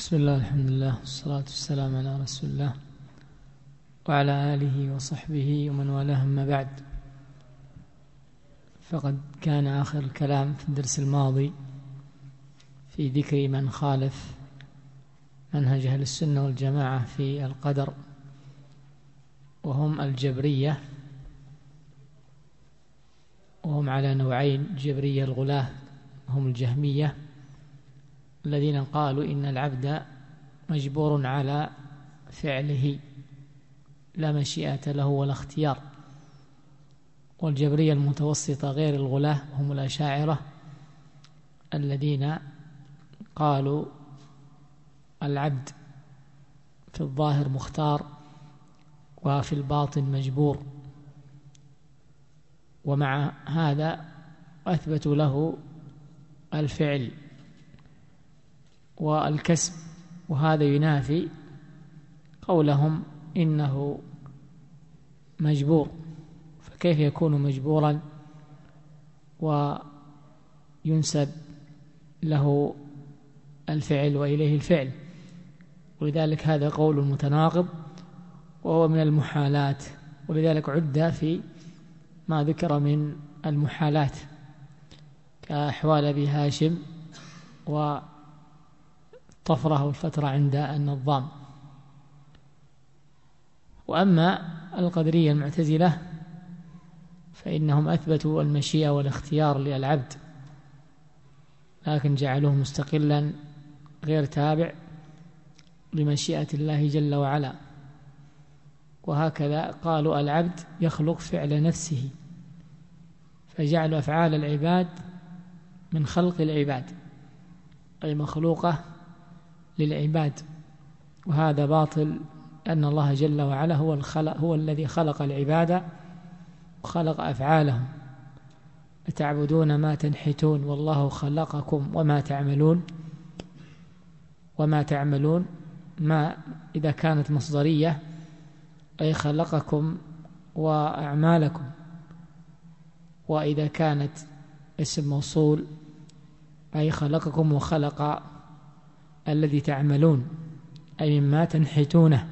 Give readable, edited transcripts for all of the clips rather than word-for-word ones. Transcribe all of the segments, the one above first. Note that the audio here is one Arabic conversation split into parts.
بسم الله الحمد لله والصلاة والسلام على رسول الله وعلى آله وصحبه ومن والاه، أما بعد. فقد كان آخر الكلام في الدرس الماضي في ذكر من خالف منهج أهل السنة والجماعة في القدر، وهم الجبرية، وهم على نوعين: جبرية الغلاة هم الجهمية الذين قالوا إن العبد مجبور على فعله لا مشيئة له ولا اختيار، والجبرية المتوسطة غير الغلاة هم الأشاعرة الذين قالوا العبد في الظاهر مختار وفي الباطن مجبور، ومع هذا أثبتوا له الفعل والكسب، وهذا ينافي قولهم إنه مجبور. فكيف يكون مجبورا وينسب له الفعل وإليه الفعل؟ ولذلك هذا قول متناقض وهو من المحالات، ولذلك عد في ما ذكر من المحالات كأحوال أبي هاشم وطفرة والفترة عند النظام. وأما القدرية المعتزلة فإنهم أثبتوا المشيئة والاختيار للعبد، لكن جعلوه مستقلا غير تابع لمشيئة الله جل وعلا. وهكذا قالوا العبد يخلق فعل نفسه، فجعلوا أفعال العباد من خلق العباد، أي مخلوقة للعباد، وهذا باطل، أن الله جل وعلا هو الذي خلق العباد وخلق أفعالهم. أتعبدون ما تنحتون والله خلقكم وما تعملون ما إذا كانت مصدرية أي خلقكم وأعمالكم، وإذا كانت اسم موصول أي خلقكم وخلق الذي تعملون أي مما تنحتونه.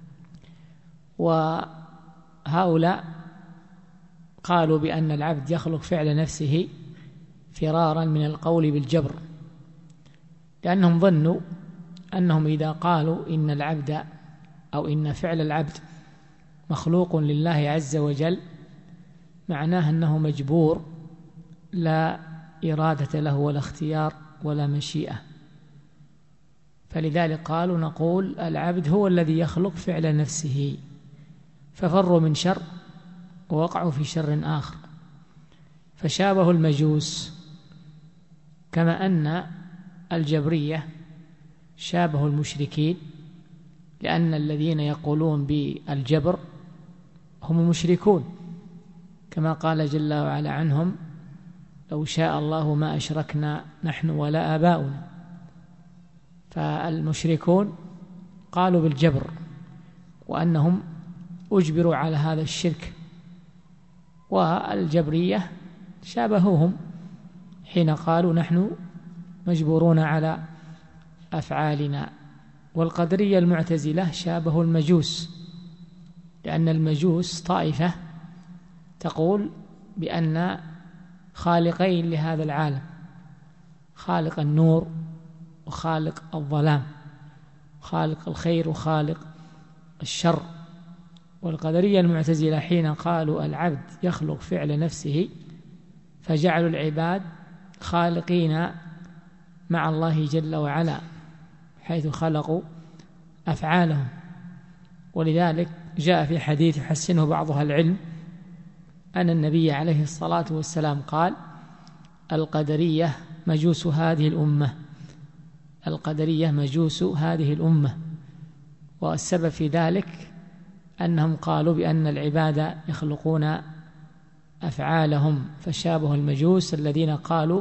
وهؤلاء قالوا بأن العبد يخلق فعل نفسه فرارا من القول بالجبر، لأنهم ظنوا أنهم إذا قالوا إن العبد أو إن فعل العبد مخلوق لله عز وجل معناه أنه مجبور لا إرادة له ولا اختيار ولا مشيئة، فلذلك قالوا نقول العبد هو الذي يخلق فعل نفسه، ففروا من شر ووقعوا في شر آخر، فشابهوا المجوس، كما أن الجبرية شابهوا المشركين، لأن الذين يقولون بالجبر هم المشركون، كما قال جل وعلا عنهم لو شاء الله ما أشركنا نحن ولا آباؤنا. فالمشركون قالوا بالجبر وأنهم أجبروا على هذا الشرك، والجبرية شابهوهم حين قالوا نحن مجبورون على أفعالنا. والقدرية المعتزلة شابهوا المجوس، لأن المجوس طائفة تقول بأن خالقين لهذا العالم، خالق النور وخالق الظلام، خالق الخير وخالق الشر. والقدرية المعتزلة حين قالوا العبد يخلق فعل نفسه فجعلوا العباد خالقين مع الله جل وعلا حيث خلقوا أفعالهم. ولذلك جاء في حديث يحسنه بعض أهل العلم أن النبي عليه الصلاة والسلام قال القدرية مجوس هذه الأمة، القدرية مجوس هذه الأمة. والسبب في ذلك أنهم قالوا بأن العباد يخلقون أفعالهم، فشابه المجوس الذين قالوا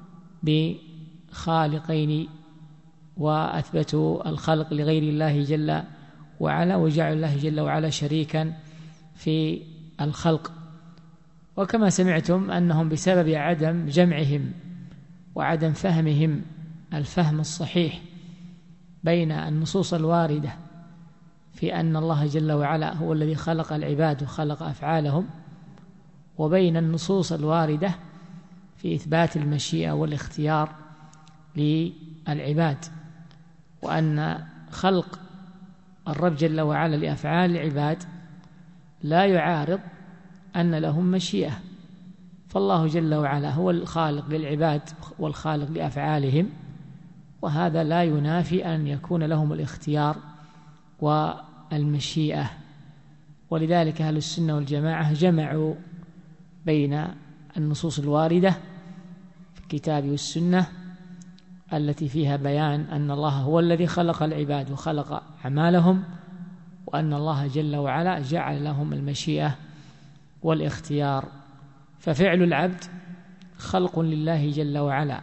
بخالقين وأثبتوا الخلق لغير الله جل وعلا، وجعلوا الله جل وعلا شريكا في الخلق. وكما سمعتم أنهم بسبب عدم جمعهم وعدم فهمهم الفهم الصحيح بين النصوص الواردة في أن الله جل وعلا هو الذي خلق العباد وخلق أفعالهم، وبين النصوص الواردة في إثبات المشيئة والاختيار للعباد، وأن خلق الرب جل وعلا لأفعال العباد لا يعارض أن لهم مشيئة، فالله جل وعلا هو الخالق للعباد والخالق لأفعالهم، وهذا لا ينافي أن يكون لهم الاختيار والمشيئة. ولذلك أهل السنة والجماعة جمعوا بين النصوص الواردة في الكتاب والسنة التي فيها بيان أن الله هو الذي خلق العباد وخلق أعمالهم، وأن الله جل وعلا جعل لهم المشيئة والاختيار. ففعل العبد خلق لله جل وعلا،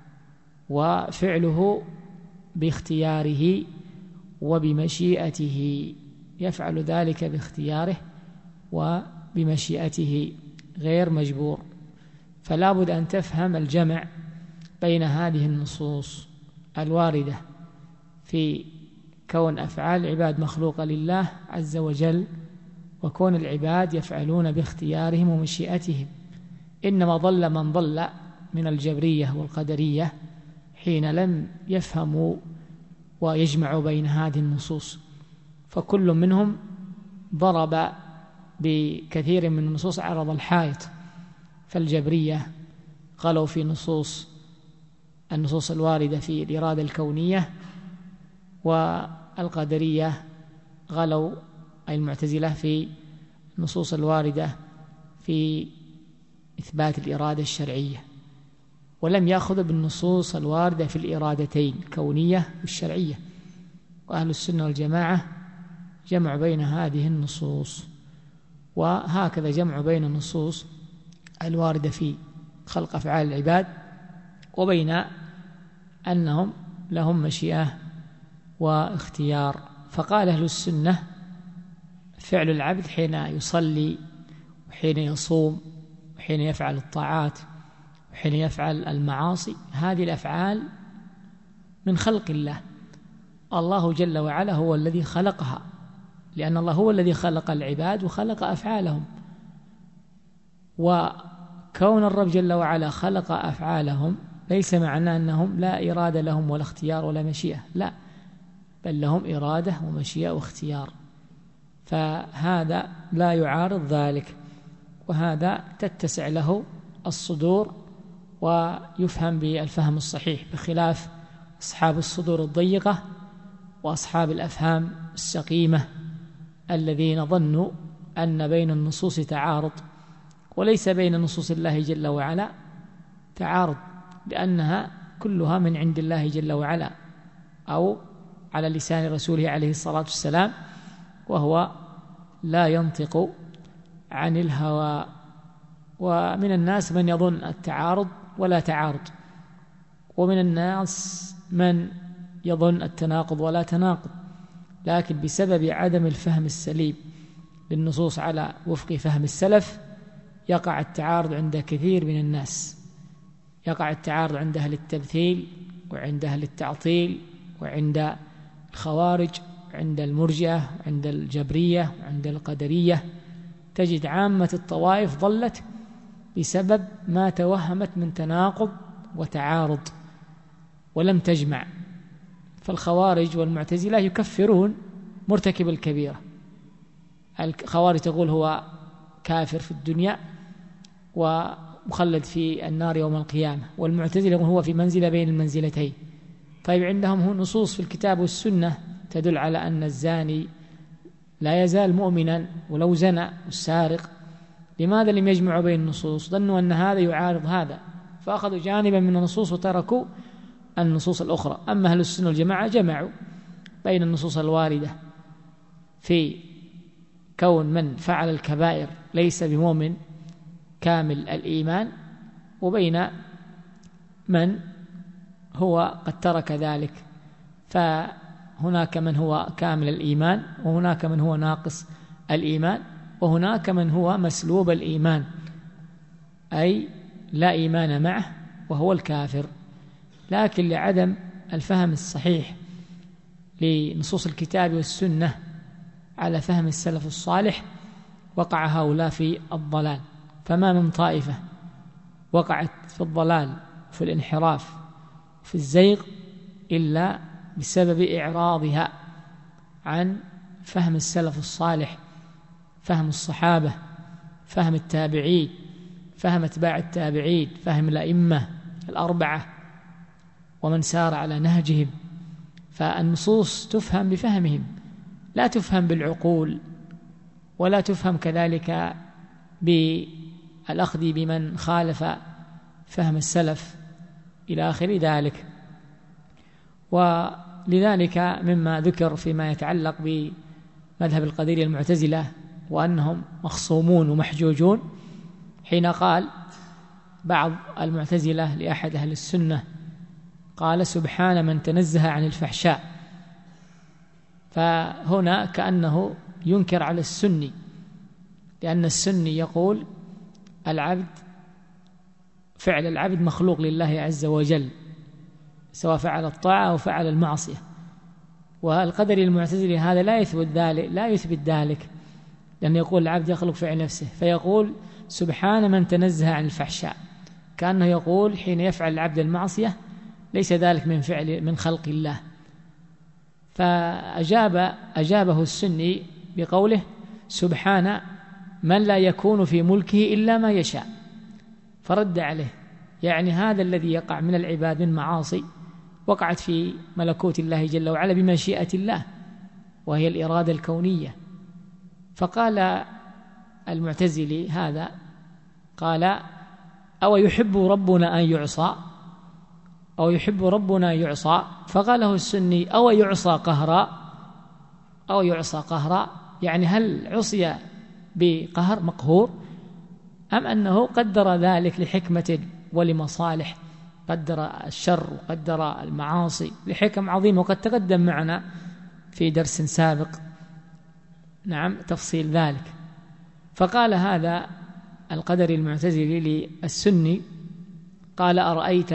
وفعله باختياره وبمشيئته، يفعل ذلك باختياره وبمشيئته غير مجبور. فلا بد أن تفهم الجمع بين هذه النصوص الواردة في كون أفعال العباد مخلوقة لله عز وجل، وكون العباد يفعلون باختيارهم ومشيئتهم. إنما ضل من ضل من الجبرية والقدرية حين لم يفهموا ويجمعوا بين هذه النصوص، فكل منهم ضرب بكثير من النصوص عرض الحائط. فالجبرية غلوا في النصوص الواردة في الإرادة الكونية، والقدرية غلوا أي المعتزلة في النصوص الواردة في إثبات الإرادة الشرعية، ولم يأخذوا بالنصوص الواردة في الإرادتين الكونية والشرعية. وأهل السنة والجماعة جمع بين هذه النصوص، وهكذا جمع بين النصوص الواردة في خلق أفعال العباد وبين أنهم لهم مشيئة واختيار. فقال أهل السنة فعل العبد حين يصلي وحين يصوم وحين يفعل الطاعات وحين يفعل المعاصي، هذه الأفعال من خلق الله، الله جل وعلا هو الذي خلقها، لأن الله هو الذي خلق العباد وخلق أفعالهم. وكون الرب جل وعلا خلق أفعالهم ليس معناه أنهم لا إرادة لهم ولا اختيار ولا مشيئة، لا، بل لهم إرادة ومشيئة واختيار، فهذا لا يعارض ذلك، وهذا تتسع له الصدور ويفهم بالفهم الصحيح، بخلاف أصحاب الصدور الضيقة وأصحاب الأفهام السقيمة الذين ظنوا أن بين النصوص تعارض، وليس بين نصوص الله جل وعلا تعارض، لأنها كلها من عند الله جل وعلا، أو على لسان رسوله عليه الصلاة والسلام، وهو لا ينطق عن الهوى. ومن الناس من يظن التعارض ولا تعارض، ومن الناس من يظن التناقض ولا تناقض، لكن بسبب عدم الفهم السليم للنصوص على وفق فهم السلف يقع التعارض عند كثير من الناس، يقع التعارض عند أهل التمثيل وعند أهل التعطيل وعند الخوارج وعند المرجئة وعند الجبرية وعند القدرية. تجد عامة الطوائف ضلت بسبب ما توهمت من تناقض وتعارض ولم تجمع. فالخوارج والمعتزلة يكفرون مرتكب الكبيرة، الخوارج تقول هو كافر في الدنيا ومخلد في النار يوم القيامة، والمعتزلة يقول هو في منزلة بين المنزلتين. طيب عندهم هو نصوص في الكتاب والسنة تدل على أن الزاني لا يزال مؤمنا ولو زنى، والسارق. لماذا لم يجمعوا بين النصوص؟ ظنوا أن هذا يعارض هذا، فأخذوا جانبا من النصوص وتركوا النصوص الأخرى. أما أهل السنة والجماعة جمعوا بين النصوص الواردة في كون من فعل الكبائر ليس بمؤمن كامل الإيمان، وبين من هو قد ترك ذلك، فهناك من هو كامل الإيمان وهناك من هو ناقص الإيمان وهناك من هو مسلوب الإيمان، أي لا إيمان معه وهو الكافر. لكن لعدم الفهم الصحيح لنصوص الكتاب والسنة على فهم السلف الصالح وقع هؤلاء في الضلال. فما من طائفة وقعت في الضلال في الانحراف في الزيغ إلا بسبب إعراضها عن فهم السلف الصالح، فهم الصحابة، فهم التابعين، فهم اتباع التابعين، فهم الأئمة الأربعة ومن سار على نهجهم. فالنصوص تفهم بفهمهم، لا تفهم بالعقول، ولا تفهم كذلك بالأخذ بمن خالف فهم السلف إلى آخر ذلك. ولذلك مما ذكر فيما يتعلق بمذهب القدرية المعتزلة وأنهم مخصومون ومحجوجون، حين قال بعض المعتزلة لأحد أهل السنة، قال: سبحان من تنزه عن الفحشاء. فهنا كأنه ينكر على السني، لأن السني يقول فعل العبد مخلوق لله عز وجل، سواء فعل الطاعة أو فعل المعصية. والقدري المعتزلي هذا لا يثبت ذلك، لأنه يقول العبد يخلق فعل نفسه، فيقول سبحان من تنزه عن الفحشاء، كأنه يقول حين يفعل العبد المعصية ليس ذلك من خلق الله. فأجابه السني بقوله: سبحان من لا يكون في ملكه إلا ما يشاء. فرد عليه، يعني هذا الذي يقع من العباد من معاصي وقعت في ملكوت الله جل وعلا بمشيئة الله، وهي الإرادة الكونية. فقال المعتزلي هذا، قال: أو يحب ربنا أن يعصى، أو يحب ربنا أن يعصى. فقاله السني: أو يعصى قهرا، أو يعصى قهرا، يعني هل عصي بقهر مقهور، أم أنه قدر ذلك لحكمة ولمصالح، قدر الشر وقدر المعاصي لحكم عظيمة، وقد تقدم معنا في درس سابق تفصيل ذلك. فقال هذا القدري المعتزلي للسني، قال: أرأيت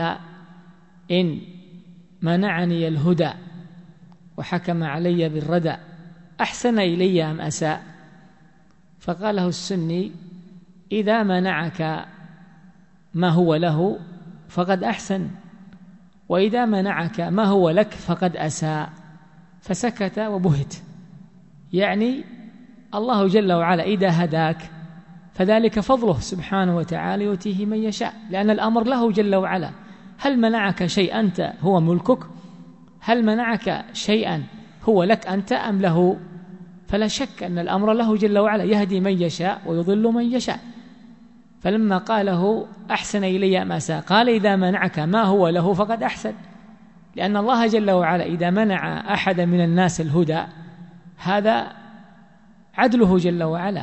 إن منعني الهدى وحكم علي بالردى أحسن إلي أم أساء؟ فقاله السني: إذا منعك ما هو له فقد أحسن، وإذا منعك ما هو لك فقد أساء. فسكت وبهت، يعني الله جل وعلا إذا هداك فذلك فضله سبحانه وتعالى يؤتيه من يشاء، لأن الأمر له جل وعلا. هل منعك شيء أنت هو ملكك؟ هل منعك شيئا هو لك أنت أم له؟ فلا شك أن الأمر له جل وعلا، يهدي من يشاء ويضل من يشاء. فلما قاله أحسن إلي ما أساء، قال: إذا منعك ما هو له فقد أحسن، لأن الله جل وعلا إذا منع أحد من الناس الهدى هذا عدله جل وعلا،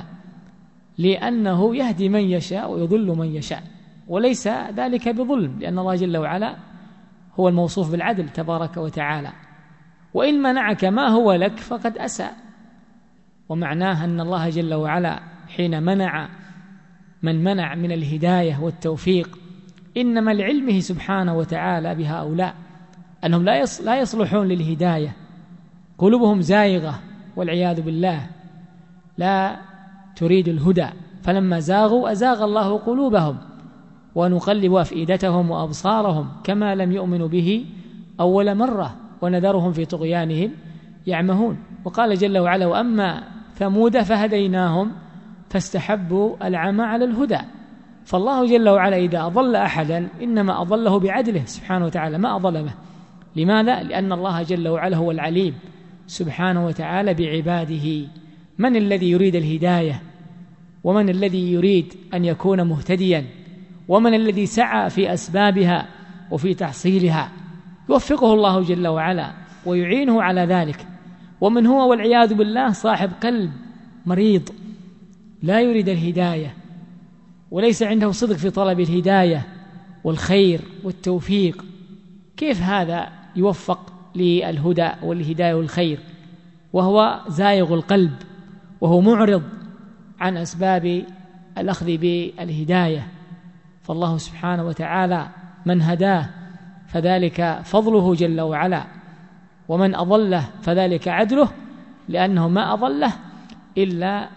لأنه يهدي من يشاء ويضل من يشاء، وليس ذلك بظلم، لأن الله جل وعلا هو الموصوف بالعدل تبارك وتعالى. وإن منعك ما هو لك فقد أساء، ومعناه أن الله جل وعلا حين منع من منع من الهداية والتوفيق إنما لعلمه سبحانه وتعالى بهؤلاء أنهم لا يصلحون للهداية، قلوبهم زائغة والعياذ بالله، لا تريد الهدى. فلما زاغوا أزاغ الله قلوبهم ونقلب أفئدتهم وأبصارهم كما لم يؤمنوا به أول مرة ونذرهم في طغيانهم يعمهون. وقال جل وعلا: وأما ثمود فهديناهم فاستحبوا العمى على الهدى. فالله جل وعلا إذا أضل أحدا إنما أضله بعدله سبحانه وتعالى، ما أظلمه. لماذا؟ لأن الله جل وعلا هو العليم سبحانه وتعالى بعباده، من الذي يريد الهداية، ومن الذي يريد أن يكون مهتديا، ومن الذي سعى في أسبابها وفي تحصيلها، يوفقه الله جل وعلا ويعينه على ذلك. ومن هو والعياذ بالله صاحب قلب مريض لا يريد الهداية وليس عنده صدق في طلب الهداية والخير والتوفيق، كيف هذا يوفق للهدى والهداية والخير وهو زائغ القلب وهو معرض عن أسباب الأخذ بالهداية؟ فالله سبحانه وتعالى من هداه فذلك فضله جل وعلا، ومن أضله فذلك عدله، لأنه ما أضله إلا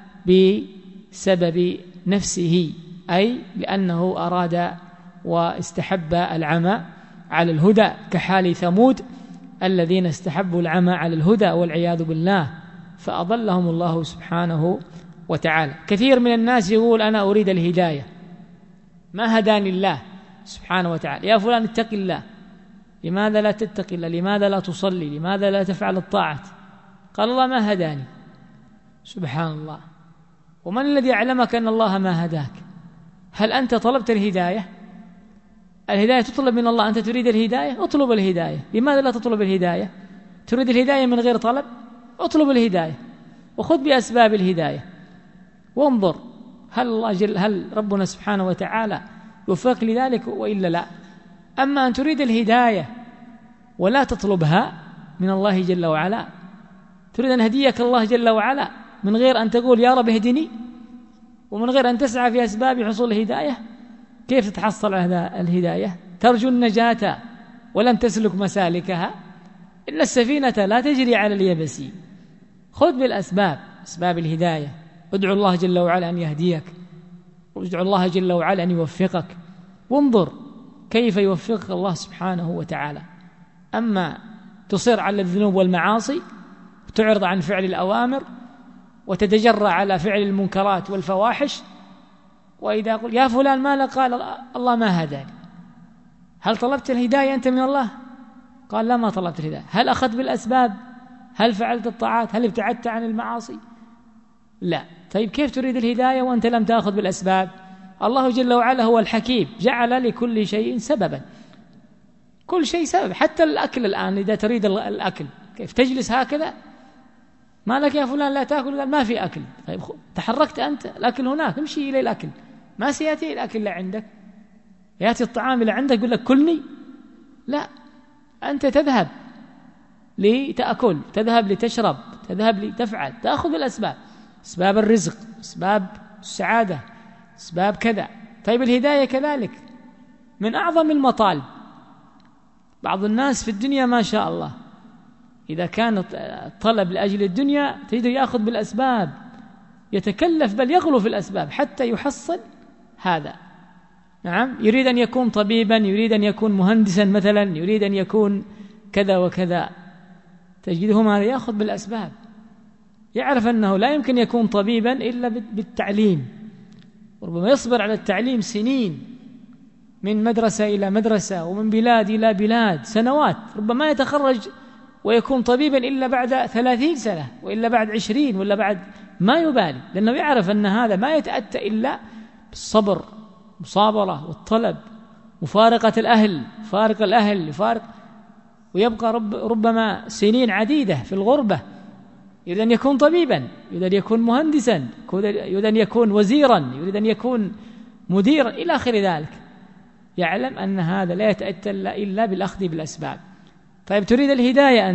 بسبب نفسه، أي لأنه أراد واستحب العمى على الهدى، كحال ثمود الذين استحبوا العمى على الهدى والعياذ بالله، فأضلهم الله سبحانه وتعالى. كثير من الناس يقول أنا أريد الهداية، ما هداني الله سبحانه وتعالى. يا فلان اتق الله، لماذا لا تتقي الله؟ لماذا لا تصلي؟ لماذا لا تفعل الطاعات؟ قال الله ما هداني. سبحان الله. ومن الذي أعلمك أن الله ما هداك؟ هل أنت طلبت الهداية؟ الهداية تطلب من الله، أنت تريد الهداية، اطلب الهداية. لماذا لا تطلب الهداية؟ تريد الهداية من غير طلب؟ اطلب الهداية وخذ بأسباب الهداية، وانظر هل ربنا سبحانه وتعالى يوفقك لذلك وإلا لا. أما أن تريد الهداية ولا تطلبها من الله جل وعلا، تريد أن هديك الله جل وعلا من غير أن تقول يا رب اهدني، ومن غير أن تسعى في أسباب حصول الهداية، كيف تتحصل على الهداية؟ ترجو النجاة ولم تسلك مسالكها، إن السفينة لا تجري على اليبس. خذ بالأسباب، أسباب الهداية، ادعو الله جل وعلا أن يهديك، وادعو الله جل وعلا أن يوفقك، وانظر كيف يوفقك الله سبحانه وتعالى. أما تصر على الذنوب والمعاصي وتعرض عن فعل الأوامر وتتجرأ على فعل المنكرات والفواحش، وإذا قل يا فلان ما لك؟ قال الله ما هداني. هل طلبت الهداية أنت من الله؟ قال لا ما طلبت الهداية. هل أخذت بالأسباب؟ هل فعلت الطاعات؟ هل ابتعدت عن المعاصي؟ لا. طيب كيف تريد الهداية وأنت لم تأخذ بالأسباب؟ الله جل وعلا هو الحكيم، جعل لكل شيء سببا، كل شيء سبب، حتى الأكل. الآن إذا تريد الأكل كيف تجلس هكذا؟ ما لك يا فلان لا تأكل؟ قال ما في أكل. طيب تحركت أنت، الأكل هناك، امشي إلى الأكل. ما سيأتي الأكل إلا عندك، يأتي الطعام إلى عندك يقول لك كلني؟ لا، أنت تذهب لتأكل، تذهب لتشرب، تذهب لتفعل، تأخذ بالأسباب، أسباب الرزق، أسباب السعادة، أسباب كذا. طيب الهداية كذلك من أعظم المطالب. بعض الناس في الدنيا ما شاء الله إذا كان طلب لأجل الدنيا تجده يأخذ بالأسباب، يتكلف بل يغلو في الأسباب حتى يحصل هذا. نعم، يريد أن يكون طبيبا، يريد أن يكون مهندسا مثلا، يريد أن يكون كذا وكذا، تجده ماذا؟ يأخذ بالأسباب. يعرف أنه لا يمكن يكون طبيبا إلا بالتعليم، وربما يصبر على التعليم سنين، من مدرسة إلى مدرسة ومن بلاد إلى بلاد، سنوات، ربما يتخرج ويكون طبيبا إلا بعد 30 سنة وإلا بعد 20 ولا بعد، ما يبالي، لأنه يعرف أن هذا ما يتأتى إلا بالصبر، مصابرة والطلب، مفارقة الأهل، فارق الأهل، يفارق ويبقى ربما سنين عديدة في الغربة. يريد أن يكون طبيبا، يريد أن يكون مهندسا، يريد أن يكون وزيرا، يريد أن يكون مديرا إلى آخر ذلك. يعلم أن هذا لا يتأتى إلا بالأخذ بالأسباب. طيب تريد الهداية،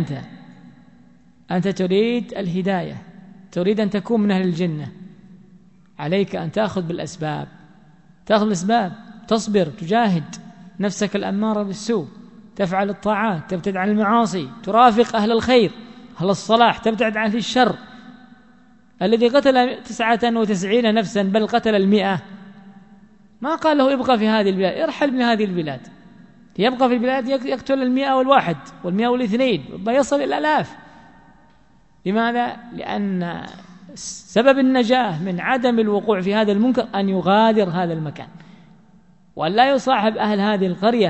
أنت تريد الهداية، تريد أن تكون من أهل الجنة، عليك أن تأخذ بالأسباب، تأخذ بالأسباب، تصبر، تجاهد نفسك الأمارة بالسوء، تفعل الطاعات، تبتعد عن المعاصي، ترافق أهل الخير، أهل الصلاح، تبتعد عن الشر. الذي قتل 99 نفسا بل قتل 100 ما قال له ابقى في هذه البلاد، ارحل من هذه البلاد. يبقى في البلاد يقتل 101 وال102 ويصل إلى 1000. لماذا؟ لأن سبب النجاة من عدم الوقوع في هذا المنكر أن يغادر هذا المكان، وأن لا يصاحب أهل هذه القرية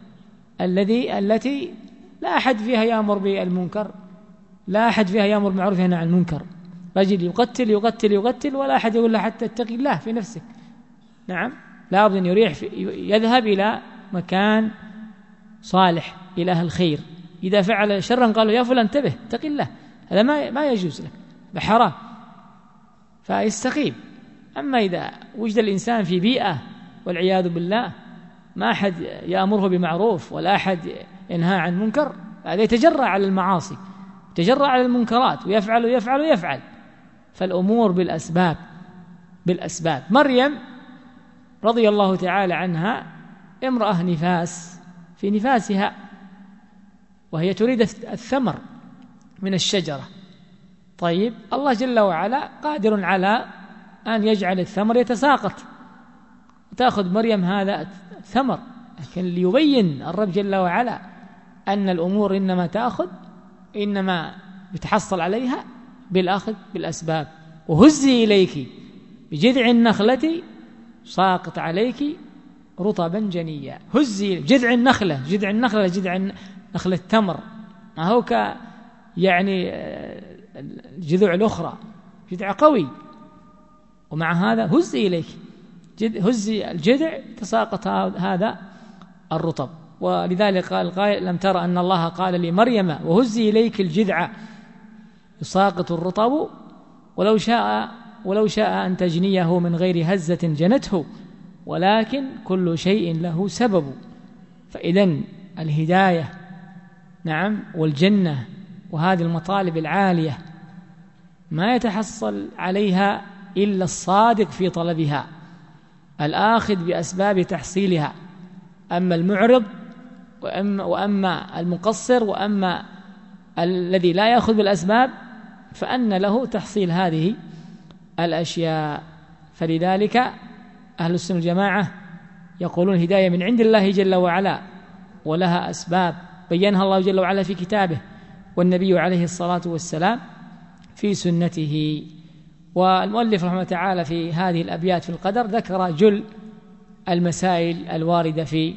التي لا أحد فيها يأمر بالمنكر، لا أحد فيها يأمر بالمعروف وينهى عن المنكر. رجل يقتل يقتل يقتل ولا أحد يقول له حتى اتقي الله في نفسك. نعم، لا بد أن يذهب إلى مكان صالح، إلى أهل الخير. إذا فعل شرا قالوا يا فلان انتبه اتق الله، هذا ما يجوز لك، بحرام، فيستقيم. أما إذا وجد الإنسان في بيئة والعياذ بالله ما أحد يأمره بمعروف ولا أحد ينهى عن منكر، هذا يتجرأ على المعاصي، يتجرأ على المنكرات، ويفعل ويفعل ويفعل. فالأمور بالأسباب. مريم رضي الله تعالى عنها امرأة نفاس، في نفاسها وهي تريد الثمر من الشجرة. طيب الله جل وعلا قادر على أن يجعل الثمر يتساقط وتأخذ مريم هذا الثمر، لكن ليبين الرب جل وعلا أن الأمور إنما بتحصل عليها بالأخذ بالأسباب. وهزي إليك بجذع النخلة ساقط عليك رطبا جنيا. هزي جذع النخلة، جذع نخلة التمر، ما هو يعني الجذوع الأخرى، جذع قوي، ومع هذا هزي إليك، هزي الجذع تساقط هذا الرطب. ولذلك قال القائل: لم ترى أن الله قال لمريم وهزي إليك الجذع يساقط الرطب ولو شاء أن تجنيه من غير هزة جنته، ولكن كل شيء له سبب. فإذن الهداية نعم والجنة وهذه المطالب العالية ما يتحصل عليها إلا الصادق في طلبها الآخذ بأسباب تحصيلها. أما المعرض وأما المقصر وأما الذي لا يأخذ بالأسباب فأن له تحصيل هذه الأشياء. فلذلك أهل السنة والجماعة يقولون الهداية من عند الله جل وعلا ولها أسباب بينها الله جل وعلا في كتابه والنبي عليه الصلاة والسلام في سنته. والمؤلف رحمه تعالى في هذه الأبيات في القدر ذكر جل المسائل الواردة في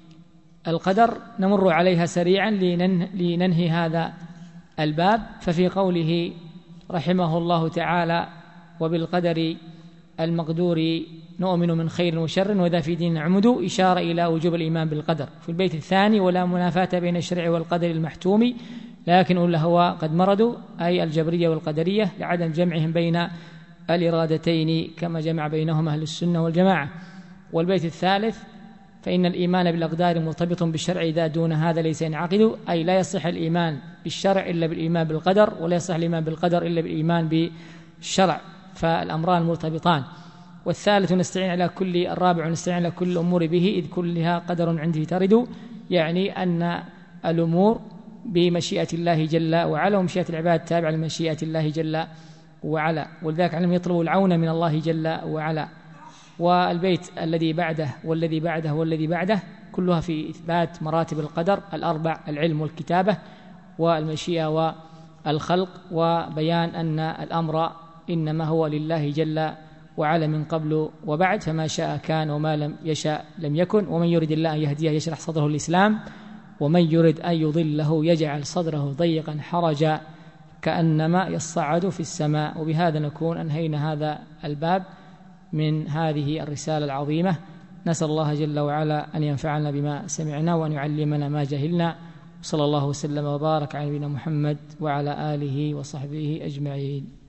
القدر، نمر عليها سريعا لننهي هذا الباب. ففي قوله رحمه الله تعالى: وبالقدر المقدور نؤمن من خير وشر وذا في دين عمد، إشارة إلى وجوب الإيمان بالقدر. في البيت الثاني: ولا منافاة بين الشرع والقدر المحتوم، لكن أولا هو قد مردوا، أي الجبرية والقدرية، لعدم جمعهم بين الإرادتين كما جمع بينهم أهل السنة والجماعة. والبيت الثالث: فإن الإيمان بالأقدار مرتبط بالشرع إذا دون هذا ليس ينعقد، أي لا يصح الإيمان بالشرع إلا بالإيمان بالقدر، ولا يصح الإيمان بالقدر إلا بالإيمان بالشرع، فالأمران مرتبطان. والثالث: الرابع نستعين على كل الأمور به إذ كلها قدر عنده ترد، يعني أن الأمور بمشيئة الله جل وعلا، ومشيئة العباد تابعة لمشيئة الله جل وعلا، ولذلك علم يطلب العون من الله جل وعلا. والبيت الذي بعده والذي بعده والذي بعده كلها في إثبات مراتب القدر الأربع: العلم والكتابة والمشيئة والخلق، وبيان أن الأمر إنما هو لله جل وعلا من قبل وبعد، فما شاء كان وما لم يشاء لم يكن. ومن يرد الله أن يهديه يشرح صدره الإسلام، ومن يرد أن يضله يجعل صدره ضيقا حرجا كأنما يصعد في السماء. وبهذا نكون أنهينا هذا الباب من هذه الرسالة العظيمة. نسأل الله جل وعلا أن ينفعنا بما سمعنا وأن يعلمنا ما جهلنا. صلى الله وسلم وبارك على نبينا محمد وعلى آله وصحبه أجمعين.